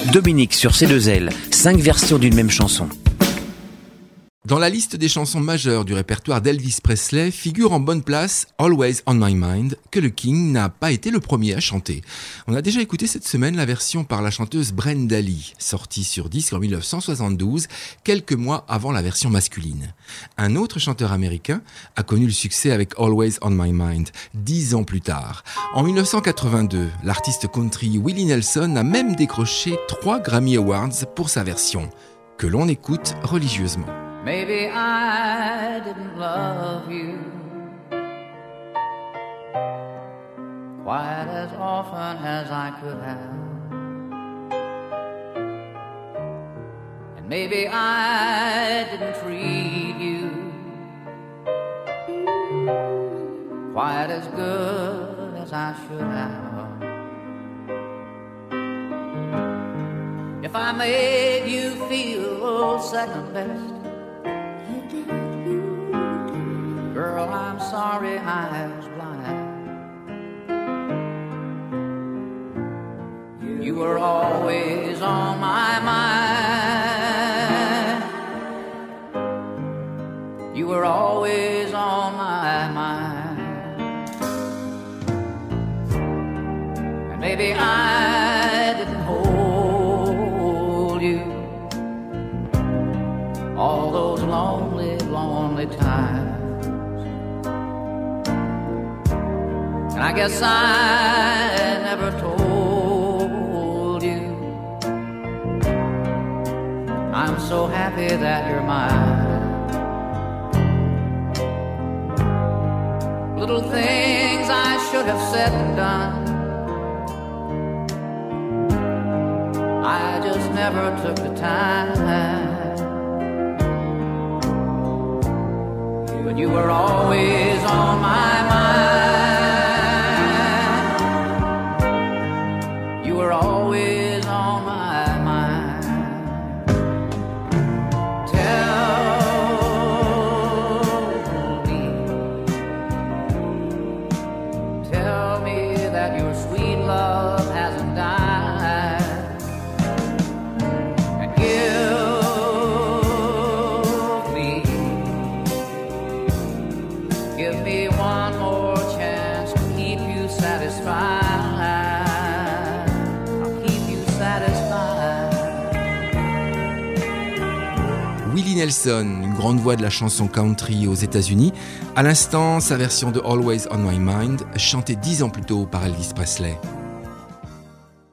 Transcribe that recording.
Dominique sur C2L, 5 versions d'une même chanson. Dans la liste des chansons majeures du répertoire d'Elvis Presley figure en bonne place Always on My Mind, que le King n'a pas été le premier à chanter. On a déjà écouté cette semaine la version par la chanteuse Brenda Lee, sortie sur disque en 1972, quelques mois avant la version masculine. Un autre chanteur américain a connu le succès avec Always on My Mind, 10 ans plus tard. En 1982, l'artiste country Willie Nelson a même décroché 3 Grammy Awards pour sa version, que l'on écoute religieusement. Maybe I didn't love you quite as often as I could have, and maybe I didn't treat you quite as good as I should have. If I made you feel second best, girl, I'm sorry I was blind. You were always on my mind. You were always on my mind. And maybe I didn't hold you all those lonely, lonely times. And I guess I never told you I'm so happy that you're mine. Little things I should have said and done, I just never took the time. But you were always on my mind. Were always on my mind. Tell me that your sweet love hasn't died, and give me one more chance to keep you satisfied. Willie Nelson, une grande voix de la chanson country aux États-Unis. À l'instant, sa version de Always on My Mind, chantée 10 ans plus tôt par Elvis Presley.